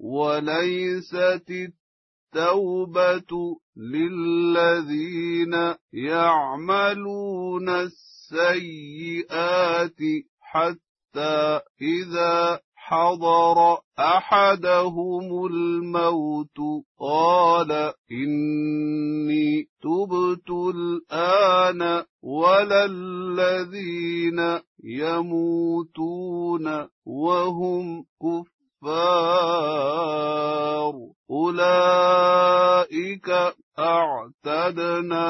وليست التوبة للذين يعملون السيئات حتى إذا حضر أحدهم الموت قال إني تبت الآن ولا الذين يموتون وهم كفار أولئك أعتدنا